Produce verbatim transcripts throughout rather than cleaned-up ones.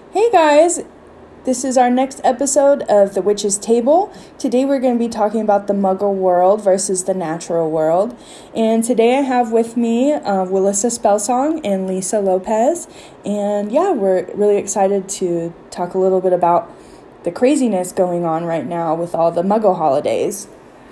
Hey guys, this is our next episode of The Witch's Table. Today we're going to be talking about the Muggle world versus the natural world. And today I have with me uh, Willissa Spellsong and Lisa Lopez. And yeah, we're really excited to talk a little bit about the craziness going on right now with all the Muggle holidays.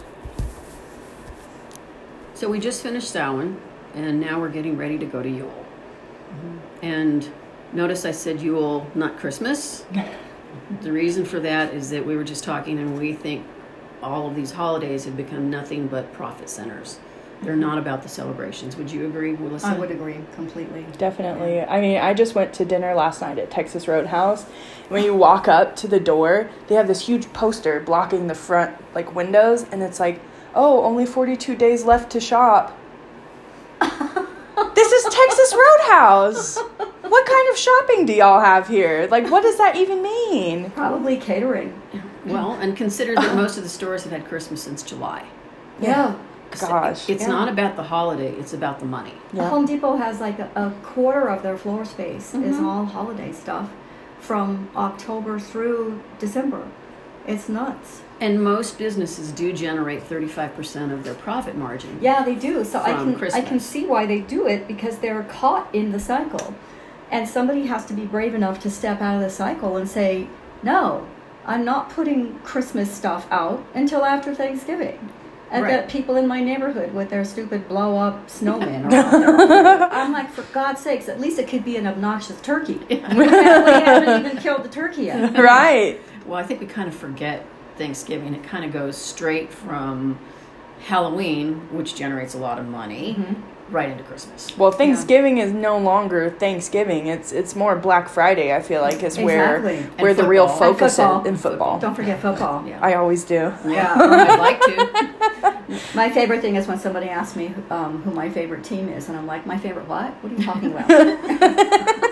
So we just finished Samhain, and now we're getting ready to go to Yule. Mm-hmm. And notice I said Yule, not Christmas. The reason for that is that we were just talking, and we think all of these holidays have become nothing but profit centers. They're not about the celebrations. Would you agree, Willissa? I would agree completely. Definitely. I mean, I just went to dinner last night at Texas Roadhouse. When you walk up to the door, they have this huge poster blocking the front like windows, and it's like, oh, only forty-two days left to shop. This is Texas Roadhouse. What kind of shopping do y'all have here? Like, what does that even mean? Probably catering. Well, and consider that most of the stores have had Christmas since July. Yeah. Gosh. It's yeah. not about the holiday, it's about the money. Yeah. Home Depot has like a, a quarter of their floor space mm-hmm. is all holiday stuff from October through December. It's nuts. And most businesses do generate thirty-five percent of their profit margin. Yeah, they do. So I can Christmas. I can see why they do it, because they're caught in the cycle. And somebody has to be brave enough to step out of the cycle and say, no, I'm not putting Christmas stuff out until after Thanksgiving. And Right. that people in my neighborhood with their stupid blow-up snowmen around there. I'm like, for God's sakes, at least it could be an obnoxious turkey. We haven't even killed the turkey yet. Right. Well, I think we kind of forget Thanksgiving. It kind of goes straight from Halloween, which generates a lot of money, mm-hmm. right into Christmas. Well, Thanksgiving yeah. is no longer Thanksgiving. It's it's more Black Friday, I feel like, is exactly. where And where the football. real focus is football. in football. Don't forget football. Yeah. I always do. Yeah. I'd like to. My favorite thing is when somebody asks me um, who my favorite team is, and I'm like, my favorite what? What are you talking about?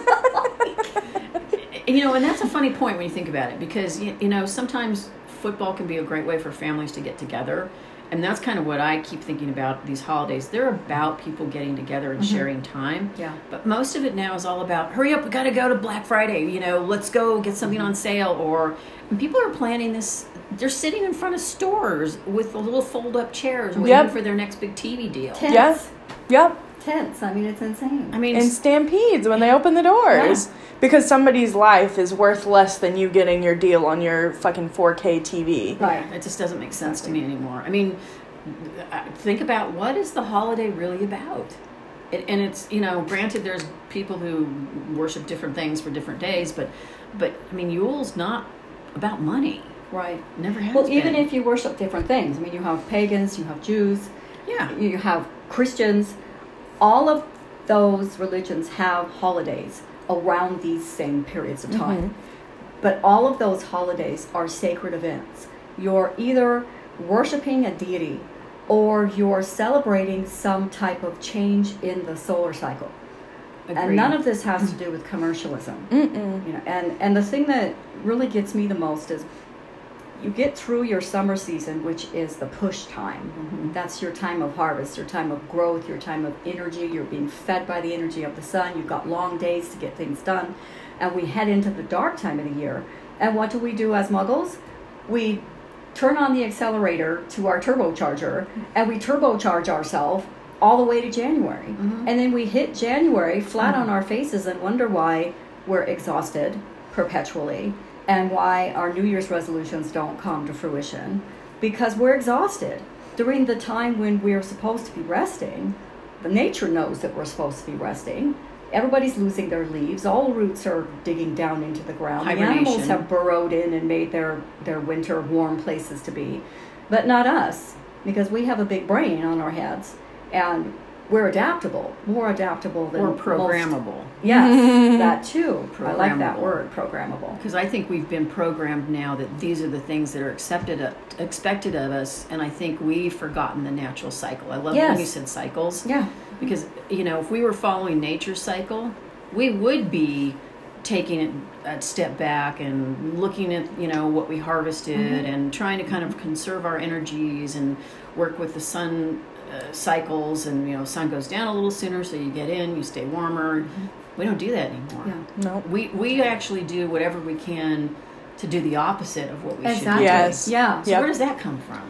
You know, and that's a funny point when you think about it, because, you, you know, sometimes football can be a great way for families to get together. And that's kind of what I keep thinking about these holidays. They're about people getting together and mm-hmm. sharing time. Yeah. But most of it now is all about, hurry up, we got to go to Black Friday. You know, let's go get something mm-hmm. on sale. Or when people are planning this, they're sitting in front of stores with the little fold-up chairs waiting yep. for their next big T V deal. Tents. Yes. Yep. Tents. I mean, it's insane. I mean, And stampedes when they open the doors. Yeah. Because somebody's life is worth less than you getting your deal on your fucking four K T V. Right. It just doesn't make sense to me anymore. I mean, think about, what is the holiday really about? It, and it's, you know, granted there's people who worship different things for different days, but, but I mean, Yule's not about money. Right. Never has Well, been. even if you worship different things. I mean, you have pagans, you have Jews, yeah. you have Christians. All of those religions have holidays around these same periods of time. Mm-hmm. But all of those holidays are sacred events. You're either worshiping a deity or you're celebrating some type of change in the solar cycle. Agreed. And none of this has to do with commercialism. Mm-mm. You know, and, and the thing that really gets me the most is you get through your summer season, which is the push time. Mm-hmm. That's your time of harvest, your time of growth, your time of energy. You're being fed by the energy of the sun. You've got long days to get things done. And we head into the dark time of the year. And what do we do as Muggles? We turn on the accelerator to our turbocharger, and we turbocharge ourselves all the way to January. Mm-hmm. And then we hit January flat mm-hmm. on our faces and wonder why we're exhausted perpetually, and why our New Year's resolutions don't come to fruition, because we're exhausted. During the time when we're supposed to be resting, the nature knows that we're supposed to be resting. Everybody's losing their leaves. All roots are digging down into the ground. The animals have burrowed in and made their, their winter warm places to be. But not us, because we have a big brain on our heads, and we're adaptable, more adaptable than or programmable. Most. Yes, that too. I like that word, programmable. Because I think we've been programmed now that these are the things that are accepted, uh, expected of us, and I think we've forgotten the natural cycle. I love yes. when you said cycles. Yeah. Because, you know, if we were following nature's cycle, we would be taking it a step back and looking at, you know, what we harvested mm-hmm. and trying to kind of conserve our energies and work with the sun uh, cycles. And, you know, sun goes down a little sooner, so you get in, you stay warmer. Mm-hmm. We don't do that anymore. Yeah. No. We we actually do whatever we can to do the opposite of what we Exactly. should be Yes. doing. Yeah. So Yep. where does that come from?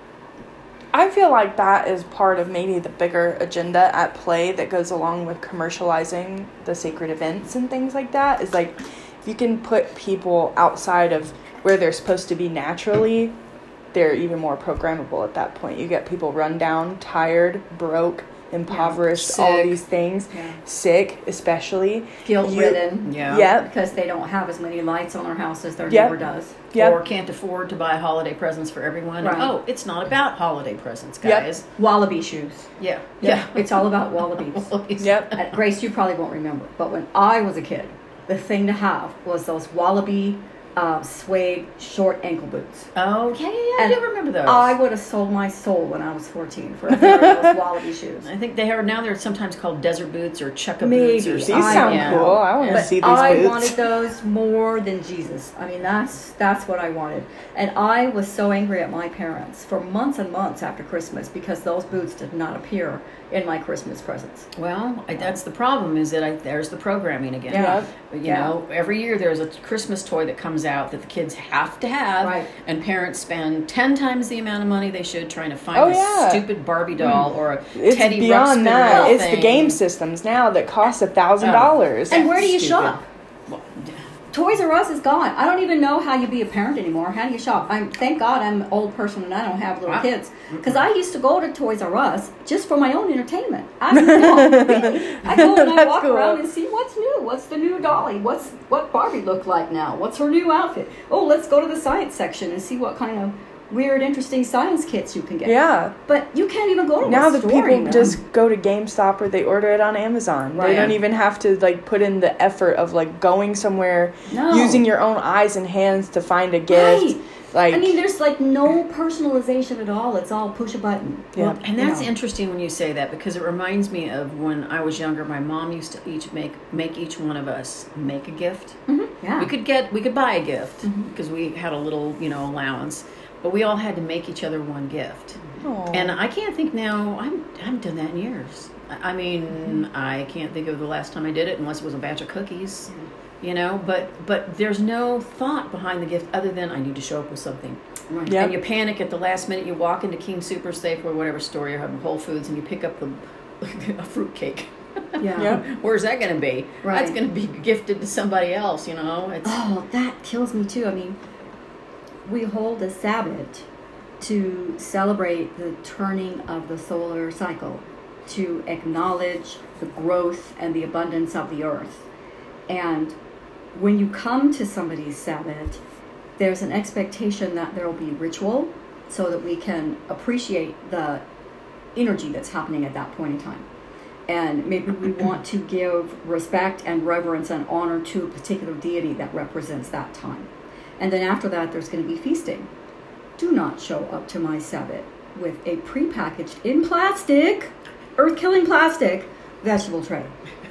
I feel like that is part of maybe the bigger agenda at play that goes along with commercializing the sacred events and things like that. Is like, if you can put people outside of where they're supposed to be naturally, they're even more programmable at that point. You get people run down, tired, broke, impoverished, Yeah. all Sick. these things, Yeah. sick especially. Guilt You- ridden. Yeah. Yep. Because they don't have as many lights on their house as their Yep. neighbor does. Yep. Or can't afford to buy holiday presents for everyone. Right. Oh, it's not about holiday presents, Yep. guys. Wallaby shoes. Yeah. Yeah. It's all about wallabies. Wallabies. Yep. Uh, Grace, you probably won't remember, but when I was a kid, the thing to have was those wallaby uh, suede short ankle boots. Oh, yeah, yeah, yeah. I And do remember those. I would have sold my soul when I was fourteen for a pair of those wallaby shoes. I think they are now. They're sometimes called desert boots or chukka Maybe. boots or These something. I sound yeah. cool. I want to But see these I boots. wanted those more than Jesus. I mean, that's that's what I wanted. And I was so angry at my parents for months and months after Christmas because those boots did not appear in my Christmas presents. Well, I, that's the problem. Is that I, there's the programming again. Yeah. You Yeah. know, every year there's a Christmas toy that comes out that the kids have to have, Right. and parents spend ten times the amount of money they should trying to find Oh, a yeah. stupid Barbie doll or a It's Teddy beyond Ruxpin that. doll It's the thing. game systems now that cost a thousand dollars. And where do you Stupid. shop? Well, Toys R Us is gone. I don't even know how you be a parent anymore. How do you shop? I'm thank God I'm an old person and I don't have little Wow. kids. Because I used to go to Toys R Us just for my own entertainment. I mean, no, really. I go and I That's walk cool. around and see what's new. What's the new Dolly? What's what Barbie look like now? What's her new outfit? Oh, let's go to the science section and see what kind of weird, interesting science kits you can get. Yeah. But you can't even go to Now a the store people anymore. just go to GameStop or they order it on Amazon. Right. They don't even have to like put in the effort of like going somewhere, No. using your own eyes and hands to find a gift. Right. Like I mean, there's like no personalization at all. It's all push a button. Yeah. And that's You know. interesting when you say that because it reminds me of when I was younger. My mom used to each make make each one of us make a gift. Mhm. Yeah. We could get we could buy a gift Mhm. because we had a little you know allowance, but we all had to make each other one gift. Aw. And I can't think now. I'm I haven't done that in years. I I mean, I can't think of the last time I did it unless it was a batch of cookies. You know, but but there's no thought behind the gift other than I need to show up with something. Right. Yep. And you panic at the last minute. You walk into King Super Safe or whatever store you're having, Whole Foods, and you pick up the a fruit cake. Yeah. Yep. Where's that going to be? Right. That's going to be gifted to somebody else. You know, it's Oh, that kills me too. I mean, we hold a Sabbath to celebrate the turning of the solar cycle, to acknowledge the growth and the abundance of the earth. And when you come to somebody's Sabbath, there's an expectation that there will be ritual so that we can appreciate the energy that's happening at that point in time. And maybe we want to give respect and reverence and honor to a particular deity that represents that time. And then after that, there's going to be feasting. Do not show up to my Sabbath with a prepackaged in plastic, earth-killing plastic, vegetable tray.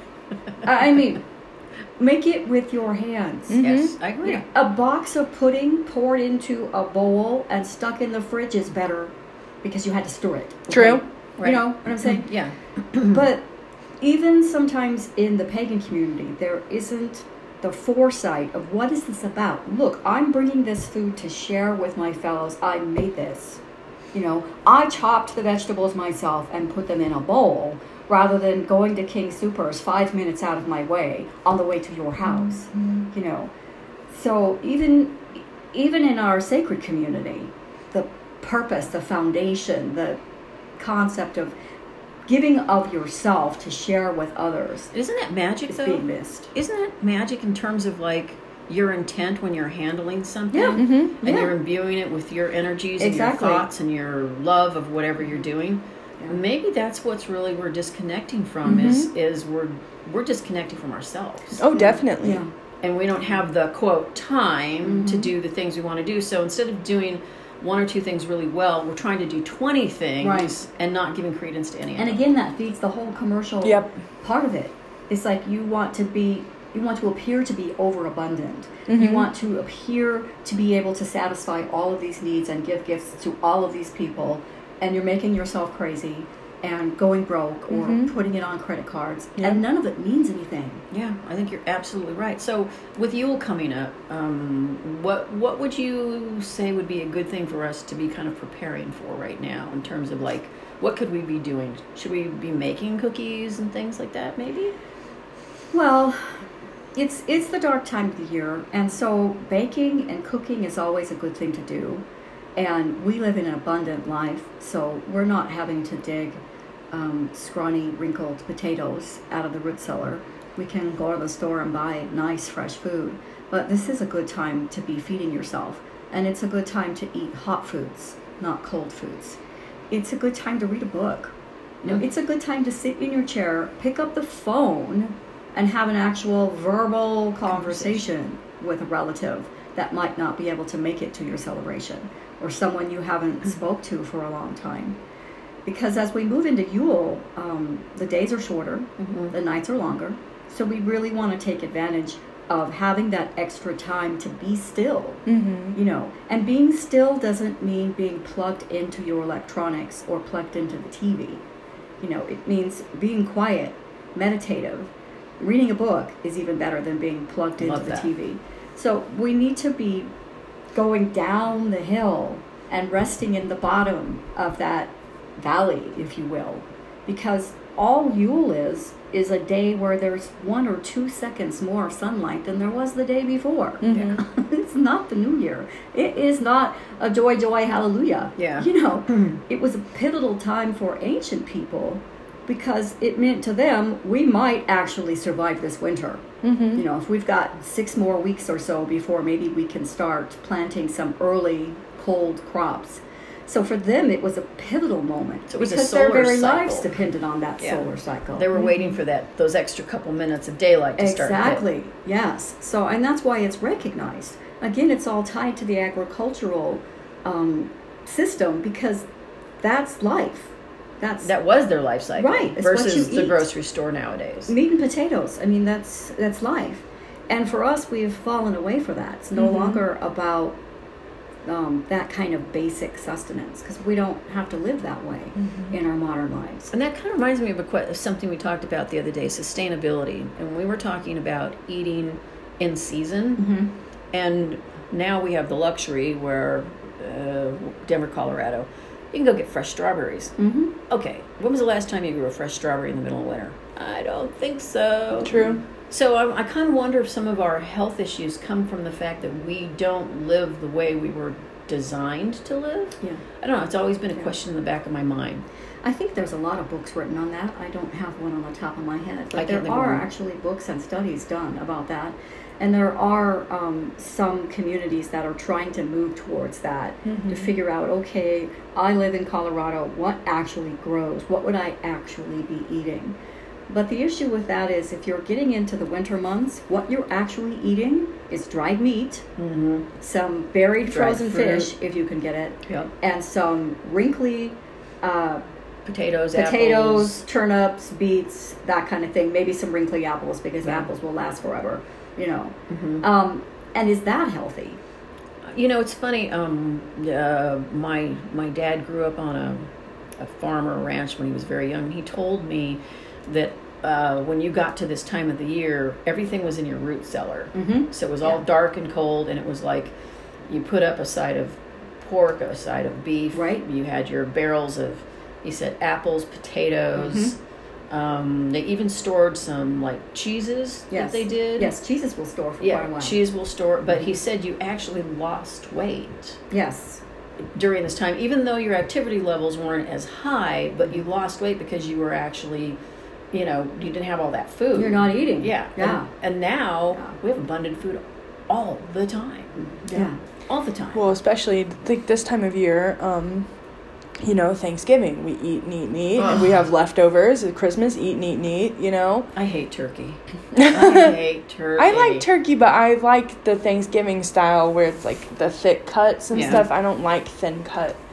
I mean, make it with your hands. Mhm. yes, I agree. A box of pudding poured into a bowl and stuck in the fridge is better because you had to store it. True. Right. You know what I'm saying? Yeah. But even sometimes in the pagan community, there isn't the foresight of what is this about. Look, I'm bringing this food to share with my fellows. I made this. You know, I chopped the vegetables myself and put them in a bowl rather than going to King Supers five minutes out of my way on the way to your house. Mm-hmm. You know, so even even in our sacred community, the purpose, the foundation, the concept of giving of yourself to share with others Isn't that magic is though? being missed. Isn't that magic in terms of like your intent when you're handling something? Yeah. Mm-hmm. And Yeah. you're imbuing it with your energies Exactly. and your thoughts and your love of whatever you're doing. Yeah. Maybe that's what's really we're disconnecting from is is we're we're disconnecting from ourselves. Oh, definitely. Yeah. And we don't have the quote time to Mhm. do the things we want to do. So instead of doing one or two things really well, we're trying to do twenty things Right. and not giving credence to any of And them. again, that feeds the whole commercial Yep. part of it. It's like you want to be, you want to appear to be overabundant. You Mhm. want to appear to be able to satisfy all of these needs and give gifts to all of these people, and you're making yourself crazy. and going broke or Mm-hmm. putting it on credit cards, Yeah. and none of it means anything. Yeah, I think you're absolutely right. So, with Yule coming up, um, what what would you say would be a good thing for us to be kind of preparing for right now in terms of like what could we be doing? Should we be making cookies and things like that? Maybe. Well, it's it's the dark time of the year, and so baking and cooking is always a good thing to do. And we live in an abundant life, so we're not having to dig um, scrawny, wrinkled potatoes out of the root cellar. We can go to the store and buy nice, fresh food. But this is a good time to be feeding yourself, and it's a good time to eat hot foods, not cold foods. It's a good time to read a book. You know, Mm. it's a good time to sit in your chair, pick up the phone, and have an actual verbal conversation with a relative that might not be able to make it to your celebration, or someone you haven't spoke to for a long time. Because as we move into Yule, um, the days are shorter, Mhm. the nights are longer, so we really want to take advantage of having that extra time to be still. Mm-hmm. You know, and being still doesn't mean being plugged into your electronics or plugged into the T V. You know, it means being quiet, meditative. Reading a book is even better than being plugged into Love the that. T V. So we need to be going down the hill and resting in the bottom of that valley, if you will, because all Yule is is a day where there's one or two seconds more sunlight than there was the day before. Mm-hmm. It's not the new year. It is not a joy, joy, hallelujah. Yeah. You know, it was a pivotal time for ancient people because it meant to them we might actually survive this winter. Mm-hmm. You know, if we've got six more weeks or so before maybe we can start planting some early cold crops. So for them, it was a pivotal moment So it was a because their solar very cycle. lives depended on that Yeah. solar cycle. They were waiting for that those extra couple minutes of daylight to start. Exactly. Yes. So, and that's why it's recognized. Again, it's all tied to the agricultural um, system because that's life. That's That was their life cycle, Right, it's what versus you the eat. grocery store nowadays. meat and potatoes. I mean, that's that's life. And for us, we've fallen away for that. It's no Mhm. longer about um, that kind of basic sustenance because we don't have to live that way Mhm. in our modern lives. And that kind of reminds me of, a, que- of something we talked about the other day, sustainability. And we were talking about eating in season. Mm-hmm. And now we have the luxury where uh, Denver, Colorado, you can go get fresh strawberries. Mm-hmm. Okay, when was the last time you grew a fresh strawberry in the middle of winter? I don't think so. True. So I, I kind of wonder if some of our health issues come from the fact that we don't live the way we were designed to live. Yeah. I don't know. It's always been a Yeah. question in the back of my mind. I think there's a lot of books written on that. I don't have one on the top of my head, I but can't there think of are one. actually books and studies done about that. And there are um, some communities that are trying to move towards that Mhm. to figure out, okay, I live in Colorado. What actually grows? What would I actually be eating? But the issue with that is if you're getting into the winter months, what you're actually eating is dried meat, Mm-hmm. some buried Dried frozen fruit. fish, if you can get it, Yep. and some wrinkly uh, Potatoes, potatoes, apples. turnips, beets, that kind of thing. Maybe some wrinkly apples because Yeah. apples will last forever, you know. Mhm. Um, and is that healthy? You know, it's funny. Um, uh, my my dad grew up on a, a farm or a ranch when he was very young. And he told me that uh, when you got to this time of the year, everything was in your root cellar. Mm-hmm. So it was all Yeah. dark and cold, and it was like you put up a side of pork, a side of beef. Right. You had your barrels of, he said, apples, potatoes. Mm-hmm. Um, they even stored some like cheeses Yes. that they did. Yes, cheeses will store for quite a Yeah, while. cheese will store. But he said you actually lost weight Yes. during this time, even though your activity levels weren't as high, but you lost weight because you were actually, you know, you didn't have all that food. You're not eating. Yeah. Yeah. And, and now Yeah. we have abundant food all the time. Yeah. All the time. Well, especially like this time of year, um, you know, Thanksgiving, we eat and eat and eat, and we have leftovers. At Christmas, eat and eat and eat, you know. I hate turkey. I hate turkey. I like turkey, but I like the Thanksgiving style where it's like the thick cuts and Yeah. stuff. I don't like thin cut.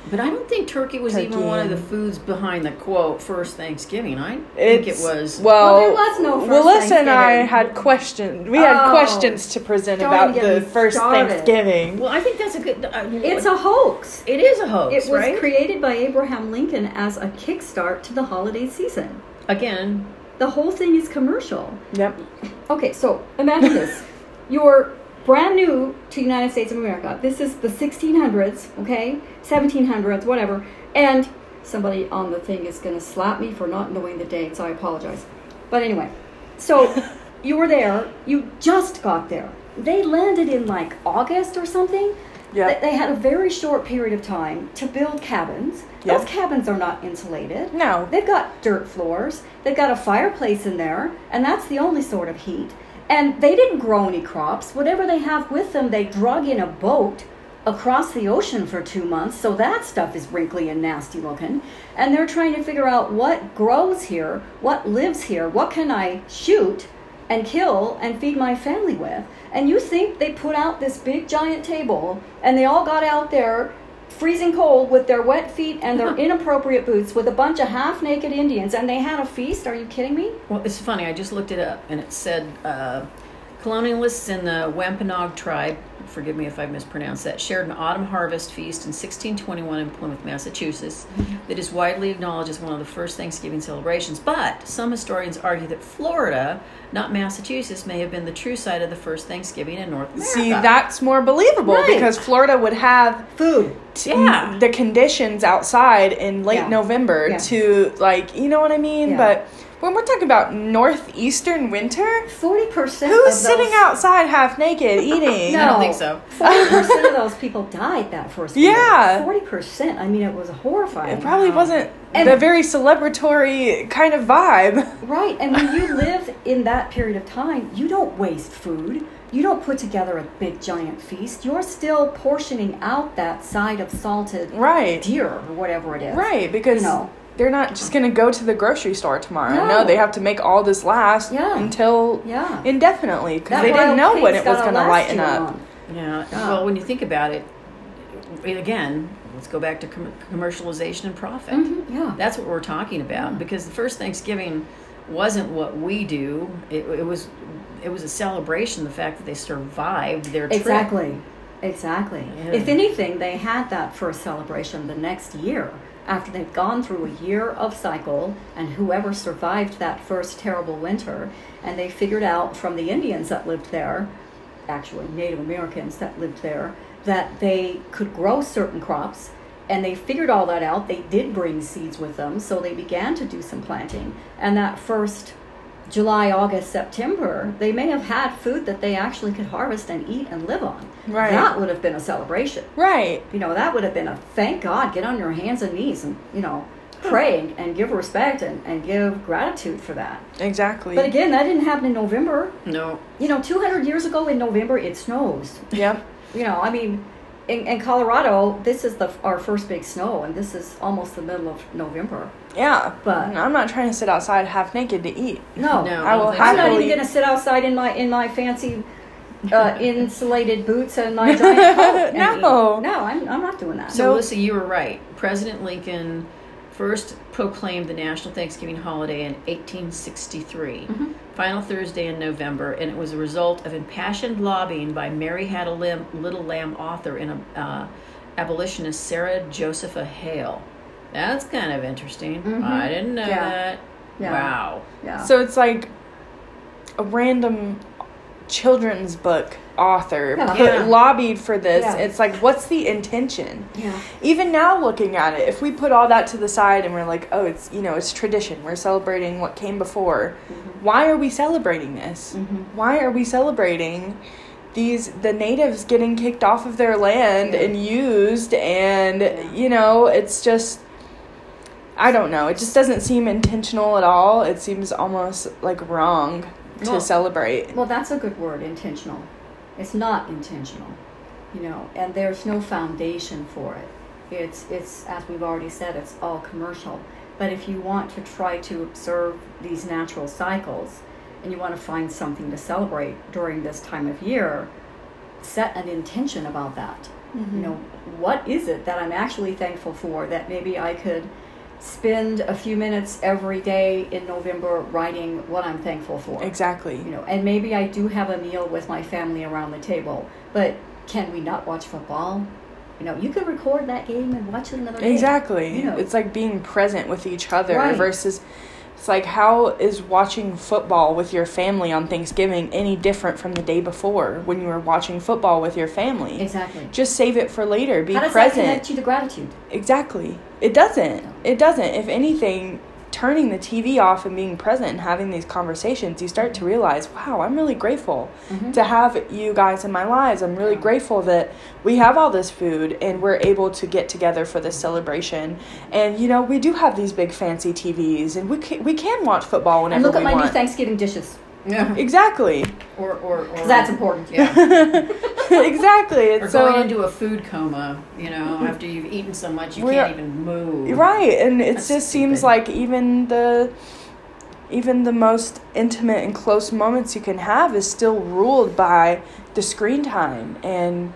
But I don't think turkey was Turkey even one of the and- foods behind the quote first Thanksgiving. I think it It's- was. Well, Well, there was no first Melissa and I Thanksgiving. had questions. We had Oh, questions to present don't about get the me first started. Thanksgiving. Well, I think that's a good. Uh, It's a hoax. It is a hoax, It was right? created by Abraham Lincoln as a kickstart to the holiday season. Again, The whole thing is commercial. Yep. Okay, so imagine this. You're brand new to the United States of America. This is the sixteen hundreds, okay? seventeen hundreds, whatever. And somebody on the thing is going to slap me for not knowing the dates. I apologize. But anyway, so you were there. You just got there. They landed in like August or something. Yep. They, they had a very short period of time to build cabins. Yep. Those cabins are not insulated. No. They've got dirt floors. They've got a fireplace in there, and that's the only sort of heat. And they didn't grow any crops. Whatever they have with them, they drug in a boat across the ocean for two months, so that stuff is wrinkly and nasty looking. And they're trying to figure out what grows here, what lives here, what can I shoot and kill and feed my family with. And you think they put out this big giant table, and they all got out there freezing cold with their wet feet and their inappropriate boots with a bunch of half-naked Indians, and they had a feast? Are you kidding me? well, it's funny. I just looked it up, and it said uh, colonialists in the Wampanoag tribe, forgive me if I mispronounced that, shared an autumn harvest feast in sixteen twenty-one in Plymouth, Massachusetts, that is widely acknowledged as one of the first Thanksgiving celebrations. But some historians argue that Florida, not Massachusetts, may have been the true site of the first Thanksgiving in North America. See, that's more believable Right. because Florida would have Food. t- Yeah. the conditions outside in late Yeah. November Yeah. to, like, you know what I mean? Yeah. But when we're talking about northeastern winter, forty percent who's of sitting those, outside half naked eating? No. I don't think so. forty percent of those people died that first week. Yeah. forty percent. I mean, it was horrifying. It probably wasn't And- the very celebratory kind of vibe. Right, and when you live in that period of time, you don't waste food. You don't put together a big giant feast. You're still portioning out that side of salted Right. deer or whatever it is. Right, because You know. they're not just going to go to the grocery store tomorrow. No. No, they have to make all this last Yeah. until Yeah. indefinitely because That they didn't wild know when pig's it was gotta going to last lighten you up. long. Yeah. Yeah. Well, when you think about it, again, let's go back to com- commercialization and profit. Mhm, yeah. That's what we're talking about, because the first Thanksgiving wasn't what we do. It, it was it was a celebration, the fact that they survived their trip. Exactly. Exactly. Yeah. If anything, they had that first celebration the next year after they'd gone through a year of cycle, and whoever survived that first terrible winter, and they figured out from the Indians that lived there, actually Native Americans that lived there, that they could grow certain crops, and they figured all that out. They did bring seeds with them, so they began to do some planting. And that first July, August, September, they may have had food that they actually could harvest and eat and live on. Right. That would have been a celebration. Right. You know, that would have been a thank God, get on your hands and knees and, you know, pray and, and give respect and, and give gratitude for that. Exactly. But again, that didn't happen in November. No. You know, two hundred years ago in November, it snows. Yep. You know, I mean, in, in Colorado, this is the our first big snow, and this is almost the middle of November. Yeah. But- I'm not trying to sit outside half naked to eat. No, No, I will don't think I'm so. not even happily- going to sit outside in my in my fancy uh, insulated boots and my giant coat. and No. eat. no, I'm I'm not doing that. So, Nope. Melissa, you were right. President Lincoln first proclaimed the national Thanksgiving holiday in eighteen sixty-three, Mhm. final Thursday in November, and it was a result of impassioned lobbying by Mary Had a Limb, Little Lamb author and uh, abolitionist Sarah Josepha Hale. That's kind of interesting. Mhm. I didn't know Yeah. that. Yeah. Wow. Yeah. So it's like a random children's book author Yeah. put, Yeah. lobbied for this. Yeah. It's like, what's the intention? yeah. Even now looking at it, if we put all that to the side and we're like, oh, it's, you know, it's tradition. We're celebrating what came before. Mhm. Why are we celebrating this? Mhm. Why are we celebrating these the natives getting kicked off of their land Yeah. and used and Yeah. you know, it's just I don't know. It just doesn't seem intentional at all. It seems almost like wrong to Well- celebrate. Well, that's a good word, intentional. It's not intentional, you know, and there's no foundation for it. It's, it's as we've already said, it's all commercial. But if you want to try to observe these natural cycles and you want to find something to celebrate during this time of year, set an intention about that. Mm-hmm. You know, what is it that I'm actually thankful for that maybe I could spend a few minutes every day in November writing what I'm thankful for. Exactly. You know, and maybe I do have a meal with my family around the table, but can we not watch football? You know, you can record that game and watch it another day. Exactly. You know. It's like being present with each other Right. versus, it's like, how is watching football with your family on Thanksgiving any different from the day before when you were watching football with your family? Exactly. Just save it for later. Be How does present. that connect you to gratitude? Exactly. It doesn't. No. It doesn't. If anything, turning the T V off and being present and having these conversations, you start to realize, wow, I'm really grateful Mm-hmm. to have you guys in my lives. I'm really Yeah. grateful that we have all this food and we're able to get together for this celebration. And, you know, we do have these big fancy T Vs and we can, we can watch football whenever And look we at my want. new Thanksgiving dishes. Yeah. Exactly. Or, or, or Because that's important. Yeah. Exactly. Or It's so going into a food coma, you know, after you've eaten so much you We're- can't even move. right, and it That's just seems stupid. like even the even the most intimate and close moments you can have is still ruled by the screen time and,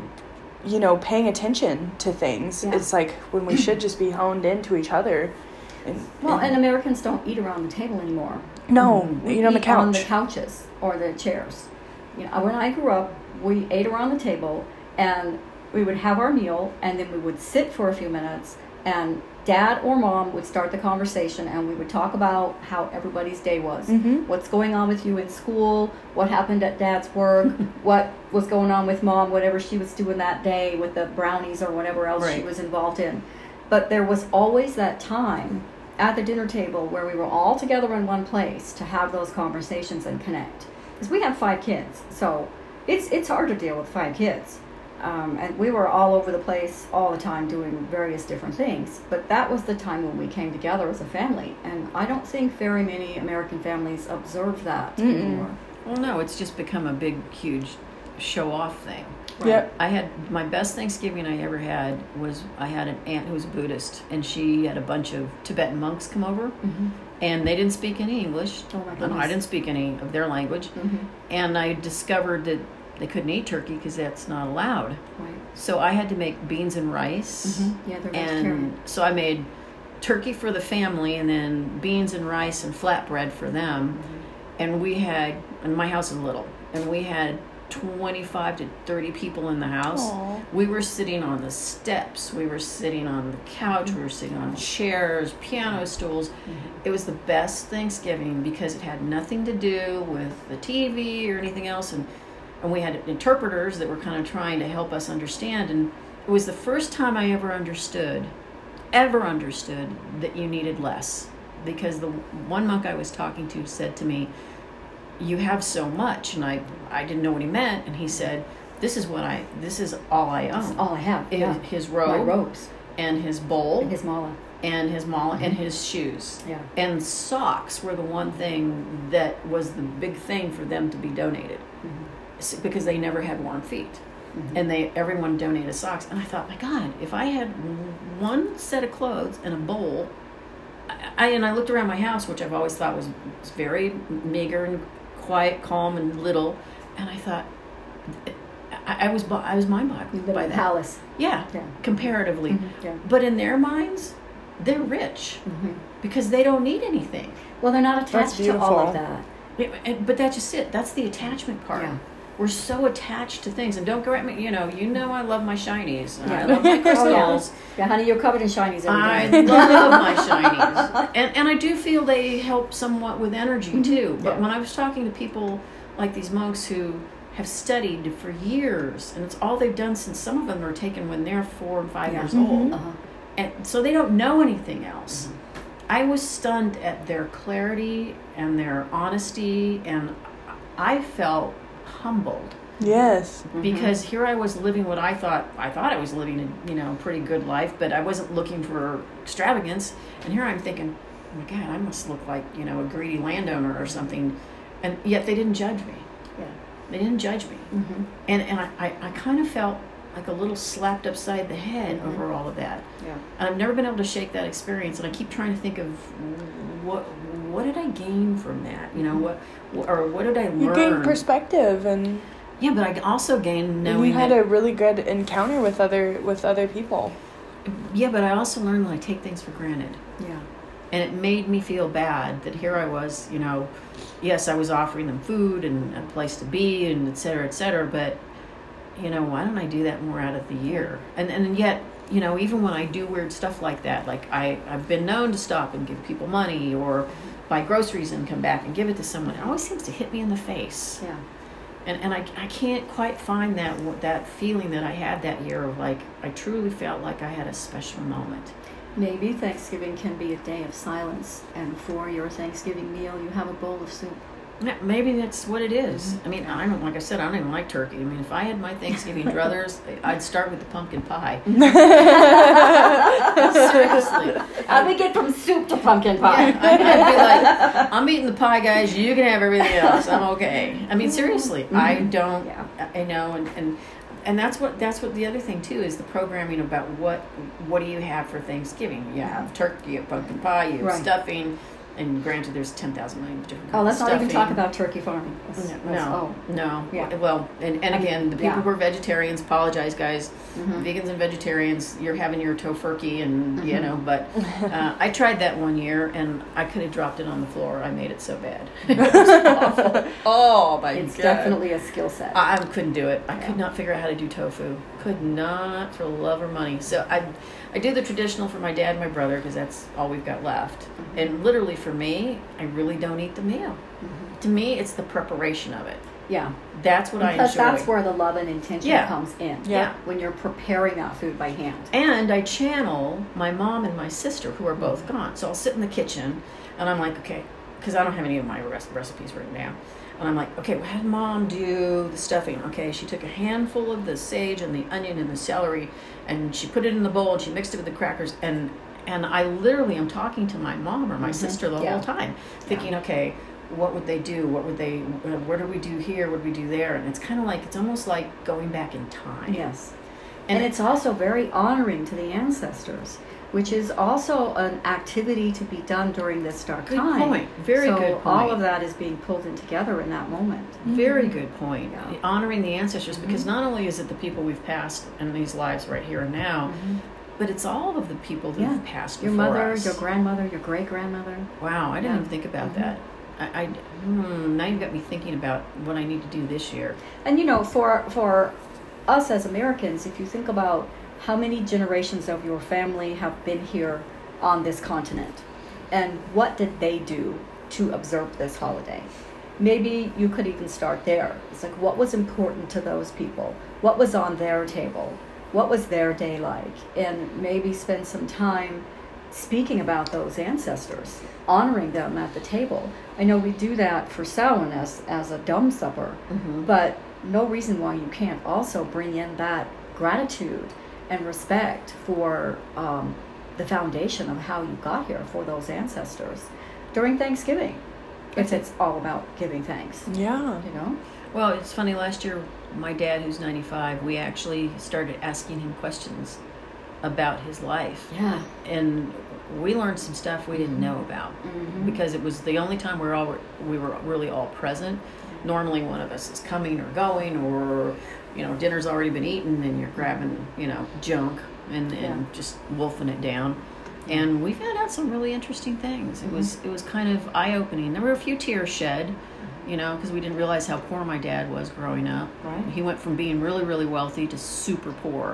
you know, paying attention to things. Yeah. It's like when we should just be honed into each other. And, Well, and Americans don't eat around the table anymore. no, We eat on the eat on the couch. couches or the chairs. You know, when I grew up, we ate around the table and we would have our meal and then we would sit for a few minutes and dad or mom would start the conversation and we would talk about how everybody's day was. Mhm. What's going on with you in school, what happened at dad's work, what was going on with mom, whatever she was doing that day with the brownies or whatever else she Right. was involved in. But there was always that time at the dinner table where we were all together in one place to have those conversations and connect. Because we have five kids, so it's it's hard to deal with five kids. Um, and we were all over the place all the time doing various different things. But that was the time when we came together as a family. And I don't think very many American families observe that Mm-mm. anymore. Well, no, it's just become a big, huge show-off thing. Yep. I had my best Thanksgiving I ever had was I had an aunt who was a Buddhist, and she had a bunch of Tibetan monks come over, Mm-hmm. and they didn't speak any English. Oh my and goodness. I didn't speak any of their language, Mm-hmm. and I discovered that they couldn't eat turkey because that's not allowed. Right. So I had to make beans and rice, Mm-hmm. Yeah, they're vegetarian. and so I made turkey for the family, and then beans and rice and flatbread for them. And we had, and my house is little, and we had twenty-five to thirty people in the house. Aw. We were sitting on the steps, we were sitting on the couch, we were sitting on chairs, piano stools. It was the best Thanksgiving because it had nothing to do with the T V or anything else, and and we had interpreters that were kind of trying to help us understand. And it was the first time I ever understood, ever understood that you needed less. Because the one monk I was talking to said to me, "You have so much," and I I didn't know what he meant, and he said, "This is what I this is all I That's own." all I have. His, Yeah. his My robe robes and his bowl and his mala. and his mala and his shoes. Yeah. And socks were the one thing that was the big thing for them to be donated. S- because they never had warm feet. Mhm. And they everyone donated socks. And I thought, my God, if I had one set of clothes and a bowl, I, I and I looked around my house, which I've always thought was, was very meager and quiet, calm, and little, and I thought, I, I was bo- I was mind You boggled live by in a that. palace. Yeah, Yeah. comparatively. Mhm. Yeah. But in their minds, they're rich Mhm. because they don't need anything. Well, they're not That's attached to all beautiful. of that. Yeah, and- But that's just it. That's the attachment part. Yeah. We're so attached to things, and don't correct me. You know, you know, I love my shinies. and I Yeah. love my Oh, yeah. crystals. Yeah, honey, you're covered in shinies every I day. love my shinies, and and I do feel they help somewhat with energy Mhm. too. But Yeah. when I was talking to people like these monks who have studied for years, and it's all they've done since some of them are taken when they're four and five Yeah. years Mhm. old, Uh-huh. and so they don't know anything else. I was stunned at their clarity and their honesty, and I felt humbled. Yes. Because here I was living what I thought I thought I was living a you know pretty good life, but I wasn't looking for extravagance. And here I'm thinking, oh my God, I must look like you know a greedy landowner or something, and yet they didn't judge me. Yeah. They didn't judge me, Mm-hmm. and and I, I, I kind of felt like a little slapped upside the head Mhm. over all of that. Yeah. And I've never been able to shake that experience, and I keep trying to think of what what did I gain from that? You know what, or what did I learn? You gain perspective and Yeah, but I also gained And knowing you had that, a really good encounter with other with other people. yeah, but I also learned that I take things for granted. Yeah. And it made me feel bad that here I was, you know, yes, I was offering them food and a place to be and et cetera, et cetera, but, you know, why don't I do that more out of the year? And and yet, you know, even when I do weird stuff like that, like I, I've been known to stop and give people money or buy groceries and come back and give it to someone. It always seems to hit me in the face. Yeah. And and I, I can't quite find that that feeling that I had that year of like, I truly felt like I had a special moment. Maybe Thanksgiving can be a day of silence, and for your Thanksgiving meal, you have a bowl of soup. Yeah, maybe that's what it is. Mm-hmm. I mean, I don't, like I said, I don't even like turkey. I mean, if I had my Thanksgiving druthers, I'd start with the pumpkin pie. Seriously. How do we get from soup to pumpkin pie? Yeah, I'd, I'd be like, I'm eating the pie, guys. You can have everything else. I'm okay. I mean, seriously, Mm-hmm. I don't. Yeah. I know, and, and and that's what that's what the other thing too is the programming about what what do you have for Thanksgiving? You have turkey, you have pumpkin pie, you have Right. stuffing. And granted, there's ten thousand million different kinds Oh, let's of not even stuffing. talk about turkey farming. Let's- let's- No, oh. no. Yeah. Well, and, and I mean, again, the people yeah. who are vegetarians, apologize, guys. Mhm. Vegans and vegetarians, you're having your tofurkey, and you Mhm. know. But uh, I tried that one year, and I could have dropped it on the floor. I made it so bad. It was awful. Oh my It's god! definitely a skill set. I, I couldn't do it. I Yeah. could not figure out how to do tofu. Could not for love or money. So I, I do the traditional for my dad and my brother because that's all we've got left. Mm-hmm. And literally for me, I really don't eat the meal. Mhm. To me, it's the preparation of it. Yeah. That's what Because I enjoy. that's where the love and intention Yeah. comes in. Yeah. When you're preparing that food by hand. And I channel my mom and my sister who are both gone. So I'll sit in the kitchen and I'm like, okay, because I don't have any of my rec- recipes written down. And I'm like, okay, what did mom do the stuffing? Okay, she took a handful of the sage and the onion and the celery and she put it in the bowl and she mixed it with the crackers. And and I literally am talking to my mom or my Mhm. sister the Yeah. whole time, thinking, okay, what would they do? What would they, uh, what do we do here? What do we do there? And it's kind of like, it's almost like going back in time. Yes. And And, it's also very honoring to the ancestors, which is also an activity to be done during this dark Good time. point. Very so good point. all of that is being pulled in together in that moment. Very good point. Yeah. Honoring the ancestors, because Mhm. not only is it the people we've passed in these lives right here and now, but it's all of the people that Yeah. have passed Your before mother, us. your grandmother, your great grandmother. Wow, I didn't Yeah. even think about Mhm. that. I, I hmm, now you've got me thinking about what I need to do this year. And you know, for for us as Americans, if you think about how many generations of your family have been here on this continent, and what did they do to observe this holiday? Maybe you could even start there. It's like, what was important to those people? What was on their table? What was their day like? And maybe spend some time speaking about those ancestors, honoring them at the table. I know we do that for Samhain as, as a dumb supper, Mm-hmm. but no reason why you can't also bring in that gratitude and respect for um, the foundation of how you got here, for those ancestors during Thanksgiving. If it's all about giving thanks, Yeah. you know? Well, it's funny. Last year, my dad, who's ninety-five, we actually started asking him questions about his life, Yeah. and we learned some stuff we didn't know about. Mm-hmm. Because it was the only time we're all we were really all present. Normally, one of us is coming or going, or you know, dinner's already been eaten, and you're grabbing you know junk and, and Yeah. just wolfing it down. And we found out some really interesting things. It was it was kind of eye opening. There were a few tears shed, you know, because we didn't realize how poor my dad was growing up. Right. He went from being really really wealthy to super poor,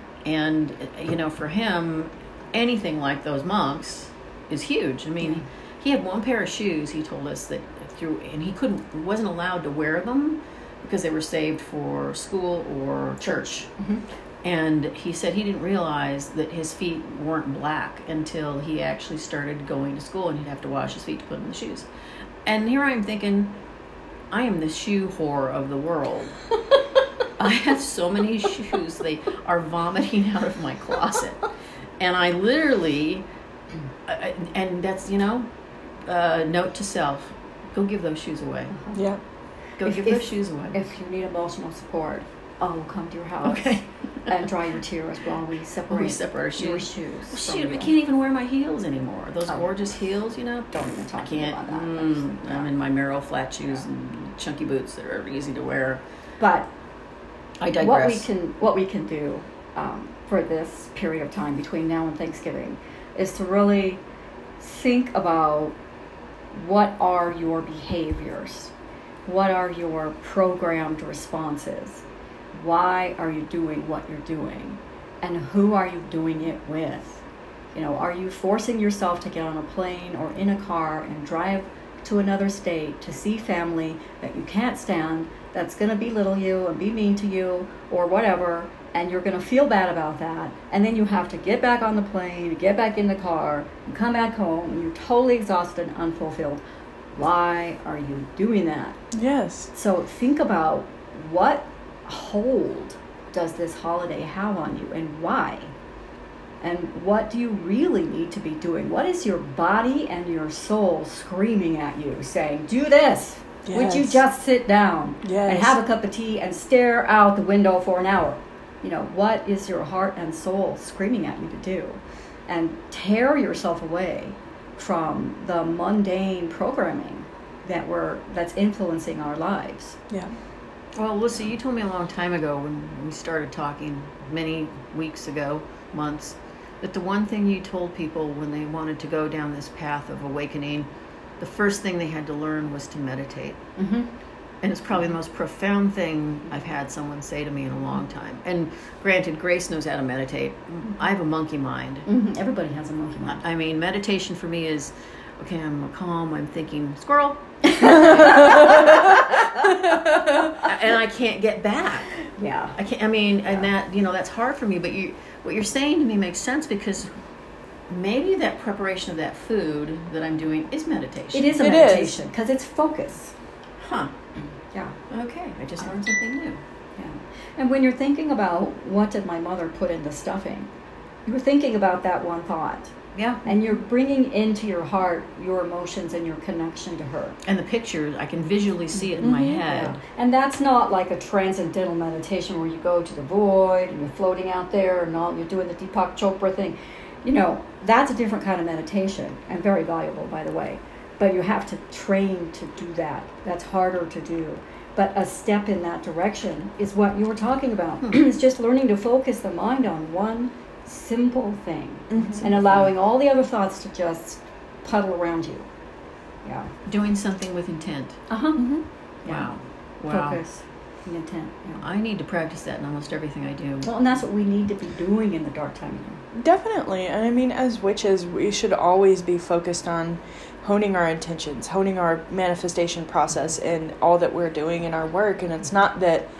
and you know, for him, anything like those monks is huge. I mean, Yeah. he had one pair of shoes. He told us that through, and he couldn't, wasn't allowed to wear them because they were saved for school or church. Mhm. And he said he didn't realize that his feet weren't black until he actually started going to school, and he'd have to wash his feet to put in the shoes. And here I am thinking, I am the shoe whore of the world. I have so many shoes, they are vomiting out of my closet. And I literally, I- and that's, you know, uh, note to self, go give those shoes away. Yeah. Go If- give if- those shoes away. If you need emotional support, I will come to your house Okay. and dry your tears while we separate, We separate our your shoes. shoes. from Shoot, I you. can't even wear my heels anymore. Those Oh. gorgeous heels, you know. Don't even talk I to me can't. about that. Mm, Yeah. I'm in my Merrill flat shoes and chunky boots that are easy to wear. But I digress. what we can what we can do um, for this period of time between now and Thanksgiving is to really think about what are your behaviors, what are your programmed responses, why are you doing what you're doing, and who are you doing it with? You know, are you forcing yourself to get on a plane or in a car and drive to another state to see family that you can't stand, that's going to belittle you and be mean to you or whatever, and you're going to feel bad about that, and then you have to get back on the plane, get back in the car, and come back home, and you're totally exhausted and unfulfilled. Why are you doing that? Yes. So think about what hold does this holiday have on you and why? And what do you really need to be doing? What is your body and your soul screaming at you, saying, do this? Yes. Would you just sit down Yes. and have a cup of tea and stare out the window for an hour? You know, what is your heart and soul screaming at you to do? And tear yourself away from the mundane programming that we're that's influencing our lives. Yeah. Well, Alyssa, you told me a long time ago when we started talking, many weeks ago, months, that the one thing you told people when they wanted to go down this path of awakening, the first thing they had to learn was to meditate. Mm-hmm. And it's probably the most profound thing I've had someone say to me in a long time. And granted, Grace knows how to meditate. I have a monkey mind. Mm-hmm. Everybody has a monkey mind. I mean, meditation for me is, okay, I'm calm, I'm thinking, squirrel. And I can't get back. Yeah. I can't, I mean, Yeah. and that, you know, that's hard for me. But you, what you're saying to me makes sense, because maybe that preparation of that food that I'm doing is meditation. It is a It meditation because it's focus. Huh. Yeah. Okay. I just learned something new. Yeah. And when you're thinking about what did my mother put in the stuffing, you're thinking about that one thought. Yeah. And you're bringing into your heart your emotions and your connection to her. And the pictures, I can visually see it in my head. Yeah. And that's not like a transcendental meditation where you go to the void and you're floating out there and all, you're doing the Deepak Chopra thing. You know, that's a different kind of meditation and very valuable, by the way. But you have to train to do that. That's harder to do. But a step in that direction is what you were talking about. Hmm. It's just learning to focus the mind on one simple thing Mhm. and allowing all the other thoughts to just puddle around you. Yeah. Doing something with intent. Uh-huh. Mhm. Yeah. Wow. Wow. Focus and intent. Yeah. I need to practice that in almost everything I do. Well, and that's what we need to be doing in the dark time of year. Definitely. And I mean, as witches, we should always be focused on honing our intentions, honing our manifestation process in all that we're doing in our work. And it's not that,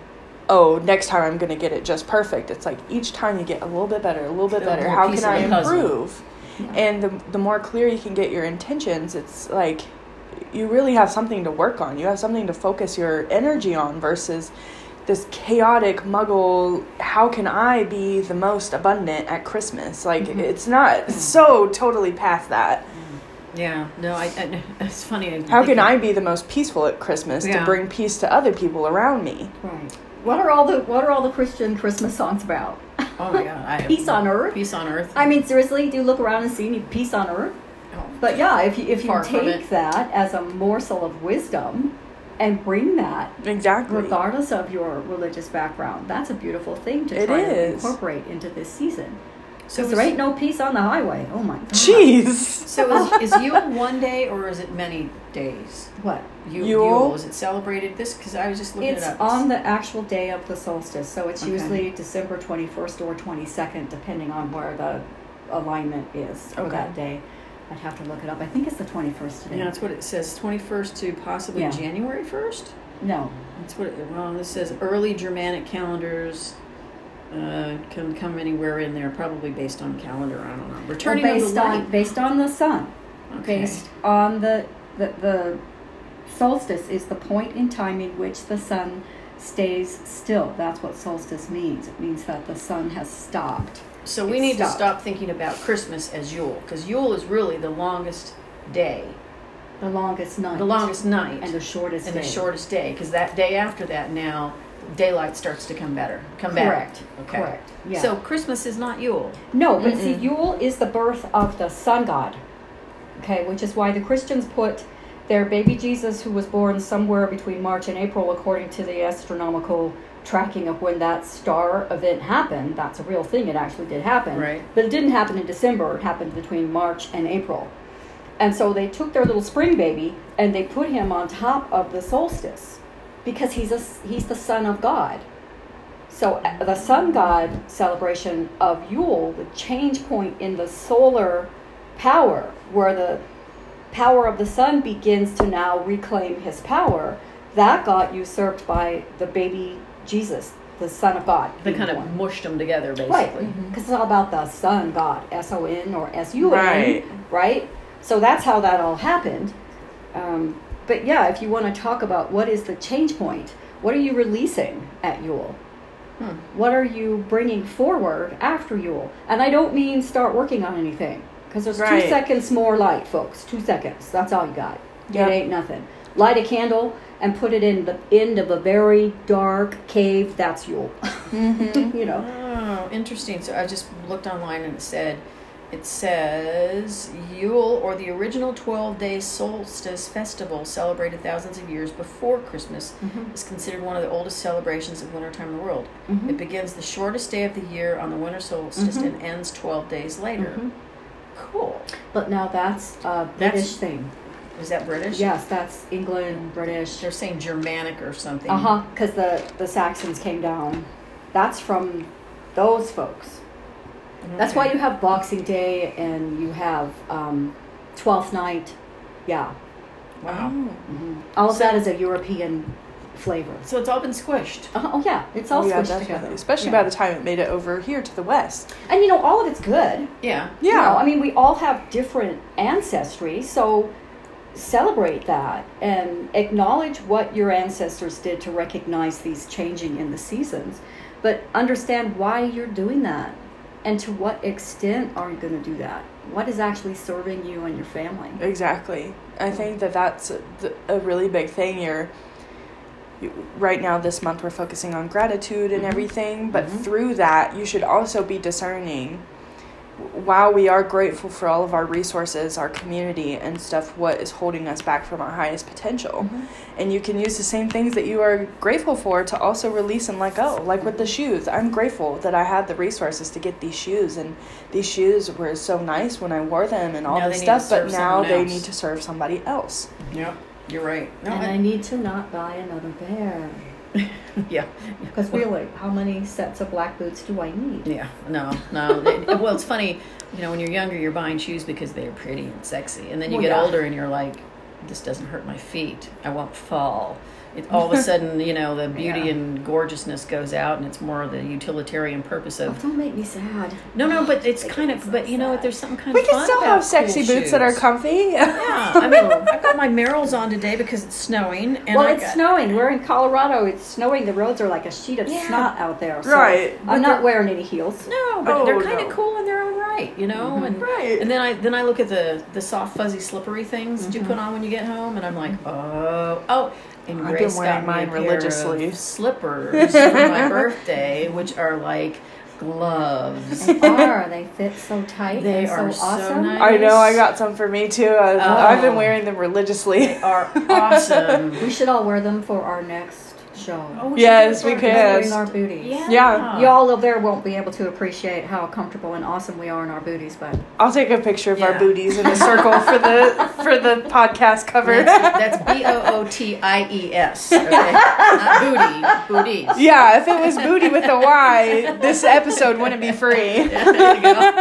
oh, next time I'm going to get it just perfect. It's like each time you get a little bit better, a little bit A better. more How piece can of I the puzzle. improve? Yeah. And the the more clear you can get your intentions, it's like you really have something to work on. You have something to focus your energy on versus this chaotic muggle, how can I be the most abundant at Christmas? Like, Mhm. it's not it's so totally past that. Yeah. No, I, I it's funny. I How think can I be the most peaceful at Christmas Yeah. to bring peace to other people around me? Right. What are all the What are all the Christian Christmas songs about? Oh my God. I have Peace on earth. Peace on earth. I mean, seriously, do you look around and see any peace on earth? Oh. But yeah, if you if you Far from take it. that as a morsel of wisdom and bring that, Exactly. regardless of your religious background, that's a beautiful thing to It try to is. incorporate into this season. So Because is- there ain't no peace on the highway. Oh my God. Jeez. So is, is Yule one day or is it many days? What? Yule, Yule? Yule is it celebrated this? Because I was just looking It's it up. on the actual day of the solstice, so it's Okay. usually December twenty-first or twenty-second, depending on where the alignment is for Okay. that day. I'd have to look it up. I think it's the twenty-first today. Yeah, that's what it says. twenty-first to possibly Yeah. January first. No. That's what. It, well, this says early Germanic calendars. Uh, can come anywhere in there, probably based on calendar. I don't know. Well, Returning of based the on light. based on the sun, Okay. based on the, the the solstice is the point in time in which the sun stays still. That's what solstice means. It means that the sun has stopped. So we It's need to stopped. stop thinking about Christmas as Yule, because Yule is really the longest day, The longest night. the longest night, and the shortest and day. the shortest day. Because that day after that, now daylight starts to come better, come back. Correct. Okay. Correct. Yeah. So Christmas is not Yule. No, but see, Mm-mm. Yule is the birth of the sun god. Okay, which is why the Christians put their baby Jesus, who was born somewhere between March and April, according to the astronomical tracking of when that star event happened. That's a real thing. It actually did happen. Right. But it didn't happen in December. It happened between March and April. And so they took their little spring baby and they put him on top of the solstice because he's a, he's the son of God. So the sun god celebration of Yule, the change point in the solar power, where the power of the sun begins to now reclaim his power, that got usurped by the baby Jesus, the Son of God. They kind born. of mushed them together, basically. Right, because mm-hmm. it's all about the sun god, S O N or S U N, right. right? So that's how that all happened. Um, but yeah, if you want to talk about what is the change point, what are you releasing at Yule? Hmm. What are you bringing forward after Yule? And I don't mean start working on anything, because there's right. two seconds more light, folks. Two seconds. That's all you got. Yep. It ain't nothing. Light a candle and put it in the end of a very dark cave. That's Yule. Mm-hmm. You know. Oh, interesting. So I just looked online and it said, it says Yule, or the original twelve-day solstice festival celebrated thousands of years before Christmas, mm-hmm. is considered one of the oldest celebrations of wintertime in the world. Mm-hmm. It begins the shortest day of the year on the winter solstice mm-hmm. and ends twelve days later. Mm-hmm. Cool. But now that's a British that's, thing. Is that British? Yes, that's England, British. They're saying Germanic or something. Uh-huh, because the, the Saxons came down. That's from those folks. Okay. That's why you have Boxing Day and you have um, Twelfth Night. Yeah. Wow. Mm-hmm. All of so, that is a European flavor. So it's all been squished. Uh, oh, yeah. It's all oh, yeah, squished definitely. together. Especially yeah. by the time it made it over here to the west. And, you know, all of it's good. Yeah. Yeah. You know, I mean, we all have different ancestry, so celebrate that and acknowledge what your ancestors did to recognize these changing in the seasons. But understand why you're doing that. And to what extent are you going to do that? What is actually serving you and your family? Exactly. I think that that's a, a really big thing. You're, you, right now, this month, we're focusing on gratitude and mm-hmm. everything. But mm-hmm. through that, you should also be discerning, while we are grateful for all of our resources, our community and stuff, what is holding us back from our highest potential. Mm-hmm. And you can use the same things that you are grateful for to also release and let go. Like with the shoes, I'm grateful that I had the resources to get these shoes, and these shoes were so nice when I wore them and all now this stuff, but now they else. need to serve somebody else. Yep, you're right. No, and I, I need to not buy another pair. Yeah. Because really, how many sets of black boots do I need? Yeah. No, no. It, well, it's funny, you know, when you're younger, you're buying shoes because they're pretty and sexy. And then you well, get yeah. older and you're like, this doesn't hurt my feet. I won't fall. It, all of a sudden, you know, the beauty yeah. and gorgeousness goes out, and it's more the utilitarian purpose of... Oh, don't make me sad. No, no, but it's kind of... But, you know what, there's some kind we of fun We can still have sexy cool boots shoes. that are comfy. Yeah. I mean, I've got my Merrells on today because it's snowing. And well, I it's got, snowing. We're in Colorado. It's snowing. The roads are like a sheet of yeah. snot out there. So right. I'm not wearing any heels. No, but oh, they're kind of no. cool in their own right, you know? Mm-hmm. And, right. And then I then I look at the, the soft, fuzzy, slippery things mm-hmm. that you put on when you get home, and I'm like, oh... oh. And I've Grace been wearing got me mine a pair religiously. of slippers for my birthday, which are like gloves. They are. They fit so tight. They and are so so awesome. nice. I know. I got some for me too. I, Oh. I've been wearing them religiously. They are awesome. We should all wear them for our next show. Oh, we Yes, should do it we for our could. Wearing our booties. Yeah. Yeah. Y'all up there won't be able to appreciate how comfortable and awesome we are in our booties, but I'll take a picture of Yeah. our booties in a circle for the for the podcast cover. That's, that's B O O T I E S. Okay? Not booty. Booties. Yeah, if it was booty with a Y, this episode wouldn't be free. Yeah, there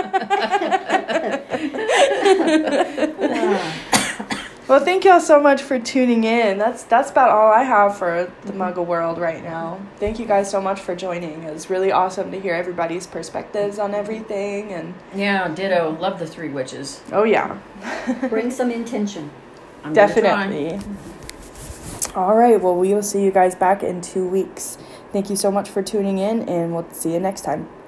you go. Well, thank y'all so much for tuning in. That's that's about all I have for the Muggle world right now. Thank you guys so much for joining. It was really awesome to hear everybody's perspectives on everything. And Yeah, ditto. Love the three witches. oh yeah, bring some intention. I'm gonna try. definitely. All right. Well, we will see you guys back in two weeks. Thank you so much for tuning in, and we'll see you next time.